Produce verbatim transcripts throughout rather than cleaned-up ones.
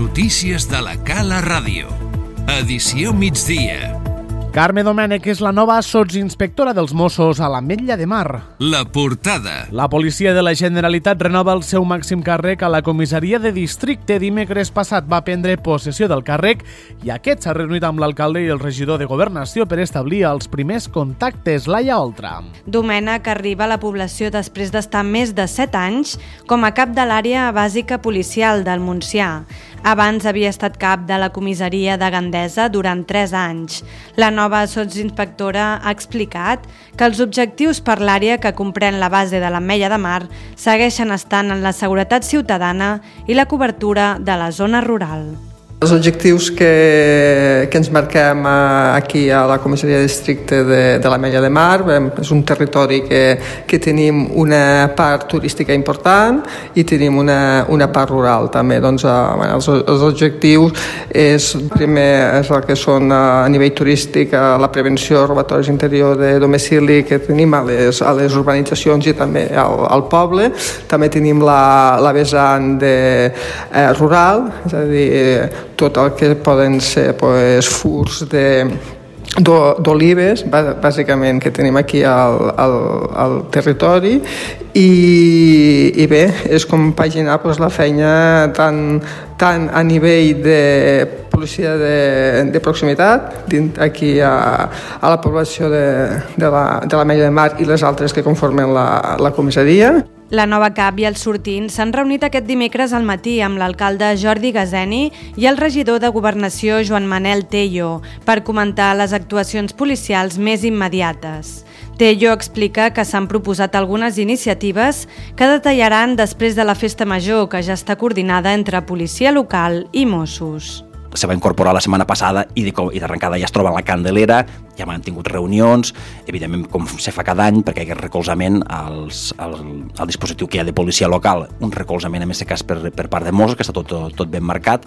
Notícies de la Cala Ràdio. Edició migdia. Carme Domènech és la nova sotsinspectora dels Mossos a l'Ametlla de Mar. La portada. La policia de la Generalitat renova el seu màxim càrrec a la comissaria de districte. Dimecres passat va prendre possessió del càrrec i aquest s'ha reunit amb l'alcalde i el regidor de Governació per establir els primers contactes. Laia Oltra. Domènech arriba a la població després d'estar més de set anys com a cap de l'àrea bàsica policial del Montsià. Abans havia estat cap de la comissaria de Gandesa durant tres anys. La nova sotsinspectora ha explicat que els objectius per l'àrea que comprèn la base de l'Ametlla de Mar segueixen estant en la seguretat ciutadana i la cobertura de la zona rural. Els objectius que, que ens marquem aquí a la comissaria de districte de, de l'Ametlla de Mar és un territori que, que tenim una part turística important i tenim una, una part rural també. Doncs, bueno, els, els objectius és, primer és el que són a nivell turístic, la prevenció, robatoris interior de domicili que tenim a les, a les urbanitzacions i també al, al poble. També tenim la, la vessant de, eh, rural, és a dir, tot el que poden ser pues, furs de d'olives, bàsicament, que tenim aquí al, al, al territori i, i bé, és compaginar pues, la feina tant, tant a nivell de policia de, de proximitat aquí a, a la població de, de l'Ametlla de Mar i les altres que conformen la, la comissaria. La nova cap i els sortints s'han reunit aquest dimecres al matí amb l'alcalde Jordi Gazeni i el regidor de Governació Joan Manel Tello per comentar les actuacions policials més immediates. Tello explica que s'han proposat algunes iniciatives que detallaran després de la festa major que ja està coordinada entre policia local i Mossos. Se va incorporar la setmana passada i d'arrencada ja es troba en la Candelera, ja han tingut reunions, evidentment com se fa cada any, perquè hi ha recolzament als, al, al dispositiu que hi ha de policia local, un recolzament en aquest cas per, per part de Mossos, que està tot, tot ben marcat,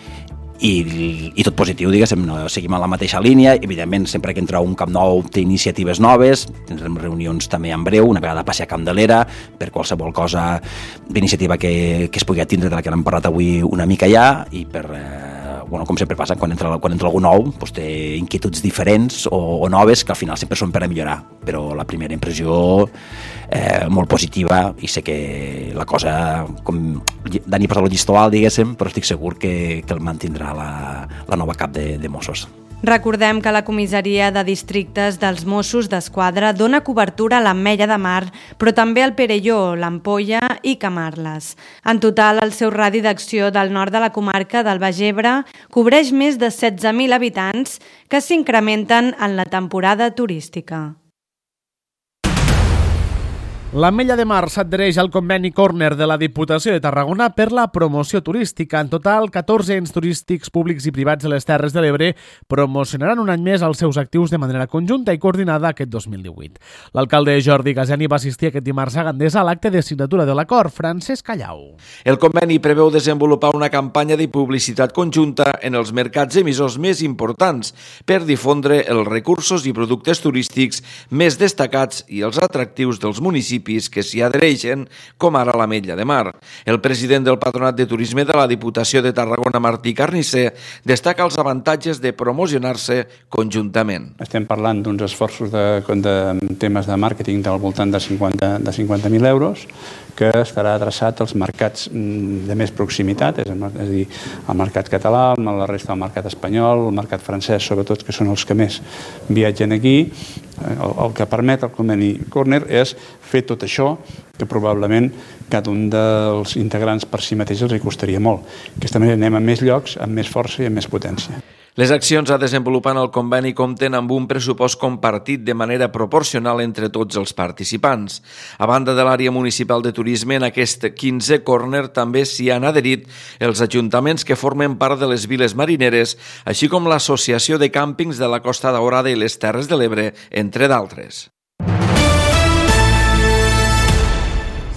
i, i tot positiu, diguéssim, no? Seguim en la mateixa línia, evidentment sempre que entra un camp nou té iniciatives noves, tindrem reunions també en breu, una vegada passi a Candelera, per qualsevol cosa d'iniciativa que, que es pugui atindre, de la que hem parlat avui una mica ja, i per... Eh, bueno, com sempre passa, quan entra, quan entra algú nou doncs té inquietuds diferents o, o noves que al final sempre són per a millorar, però la primera impressió eh, molt positiva i sé que la cosa, com Dani posa el llistó alt, diguéssim, però estic segur que, que el mantindrà la, la nova cap de, de Mossos. Recordem que la comissaria de districtes dels Mossos d'Esquadra dona cobertura a l'Ametlla de Mar, però també al Perelló, l'Ampolla i Camarles. En total, el seu radi d'acció del nord de la comarca del Baix Ebre cobreix més de setze mil habitants que s'incrementen en la temporada turística. L'Ametlla de Mar s'adhereix al conveni Corner de la Diputació de Tarragona per la promoció turística. En total, catorze ens turístics públics i privats de les Terres de l'Ebre promocionaran un any més els seus actius de manera conjunta i coordinada aquest dos mil divuit. L'alcalde Jordi Gazeni va assistir aquest dimarts a Gandesa a l'acte de signatura de l'acord. Francesc Callau. El conveni preveu desenvolupar una campanya de publicitat conjunta en els mercats emissors més importants per difondre els recursos i productes turístics més destacats i els atractius dels municipis que s'hi adhereixen, com ara l'Ametlla de Mar. El president del Patronat de Turisme de la Diputació de Tarragona, Martí Carnisser, destaca els avantatges de promocionar-se conjuntament. Estem parlant d'uns esforços de, de temes de màrqueting del voltant de cinquanta mil euros, que estarà adreçat als mercats de més proximitat, és a dir, el mercat català, la resta del mercat espanyol, el mercat francès, sobretot, que són els que més viatgen aquí. El, el que permet el conveni Corner és fer tot això que probablement cada un dels integrants per si mateix els hi costaria molt. D'aquesta manera anem a més llocs, amb més força i amb més potència. Les accions a desenvolupar en el conveni compten amb un pressupost compartit de manera proporcional entre tots els participants. A banda de l'àrea municipal de turisme, en aquest quinzè Corner també s'hi han adherit els ajuntaments que formen part de les viles marineres, així com l'Associació de Càmpings de la Costa Daurada i les Terres de l'Ebre, entre d'altres.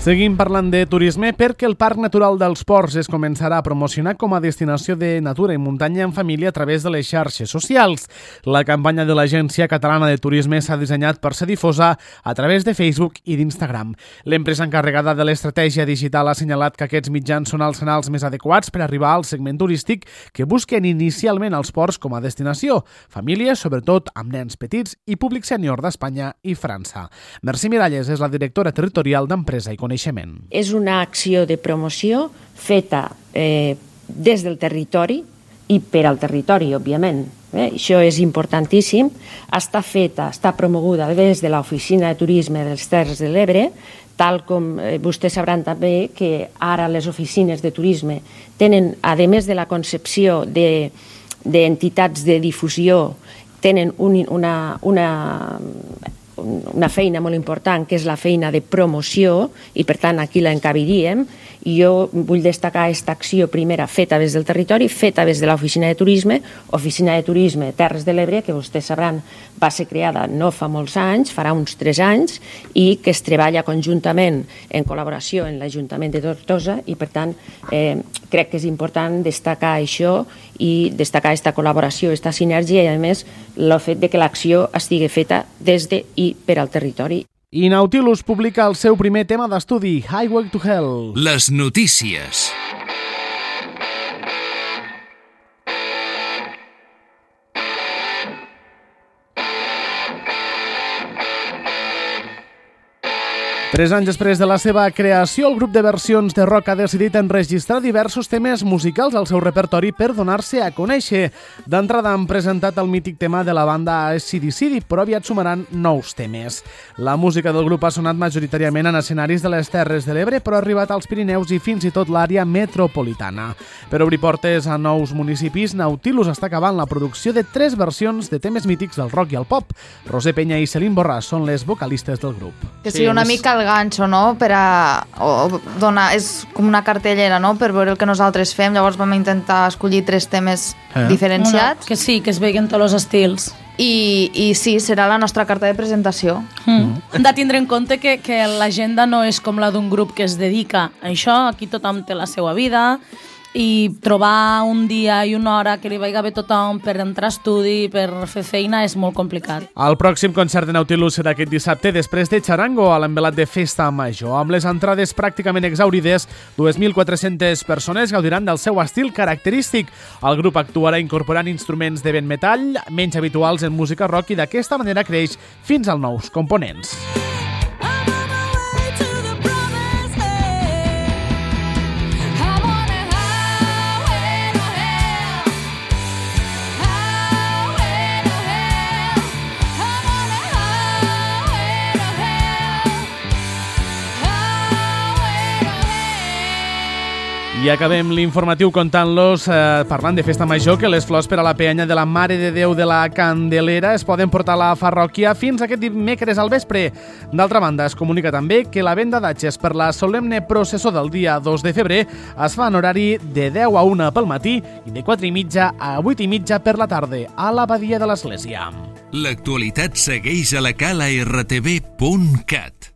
Seguim parlant de turisme perquè el Parc Natural dels Ports es començarà a promocionar com a destinació de natura i muntanya en família a través de les xarxes socials. La campanya de l'Agència Catalana de Turisme s'ha dissenyat per ser difosa a través de Facebook i d'Instagram. L'empresa encarregada de l'estratègia digital ha assenyalat que aquests mitjans són els canals més adequats per arribar al segment turístic que busquen inicialment els ports com a destinació, famílies, sobretot amb nens petits i públic sènior d'Espanya i França. Mercè Miralles és la directora territorial d'Empresa i Coneixement. És una acció de promoció feta eh, des del territori i per al territori, òbviament. Eh? Això és importantíssim. Està feta, està promoguda des de l'Oficina de Turisme dels Terres de l'Ebre, tal com eh, vostès sabran també que ara les oficines de turisme tenen, a més de la concepció de, d'entitats de difusió, tenen un, una... una una feina molt important, que és la feina de promoció, i per tant aquí l'encabiríem. I jo vull destacar aquesta acció primera feta des del territori, feta des de l'Oficina de Turisme, Oficina de Turisme Terres de l'Ebre, que vostès sabran va ser creada no fa molts anys, farà uns tres anys, i que es treballa conjuntament en col·laboració en l'Ajuntament de Tortosa, i per tant eh, crec que és important destacar això i destacar aquesta col·laboració, aquesta sinergia, i a més el fet de que l'acció estigui feta des de i per al territori. I Nautilus publica el seu primer tema d'estudi, Highway to Hell. Les notícies. Tres anys després de la seva creació, el grup de versions de rock ha decidit enregistrar diversos temes musicals al seu repertori per donar-se a conèixer. D'entrada han presentat el mític tema de la banda A C D C, però aviat sumaran nous temes. La música del grup ha sonat majoritàriament en escenaris de les Terres de l'Ebre, però ha arribat als Pirineus i fins i tot l'àrea metropolitana. Per obrir portes a nous municipis, Nautilus està acabant la producció de tres versions de temes mítics del rock i el pop. Roser Peña i Celine Borràs són les vocalistes del grup. Que sigui una mica el ganxo, no?, per a o donar, és com una cartellera, no?, per veure el que nosaltres fem. Llavors vam intentar escollir tres temes eh? diferenciats. Una, que sí, que es veguen tots els estils. I, i sí, serà la nostra carta de presentació. Mm. Hem de tindre en compte que, que l'agenda no és com la d'un grup que es dedica a això. Aquí tothom té la seva vida, i trobar un dia i una hora que li vagi bé tothom per entrar a estudi, per fer feina, és molt complicat. El pròxim concert de Nautilus serà aquest dissabte després de Charango, a l'envelat de Festa Major. Amb les entrades pràcticament exhaurides, dues mil quatre-centes persones gaudiran del seu estil característic. El grup actuarà incorporant instruments de vent metall, menys habituals en música rock, i d'aquesta manera creix fins als nous components. I acabem l'informatiu contant-los, eh, parlant de Festa Major, que les flors per a la peanya de la Mare de Déu de la Candelera es poden portar a la parròquia fins aquest dimecres al vespre. D'altra banda, es comunica també que la venda d'atxes per la solemne processó del dia dos de febrer es fa en horari de deu a una pel matí i de quatre i mitja a vuit i mitja per la tarda a l'abadia de l'Església. L'actualitat segueix a la cala r t v punt cat.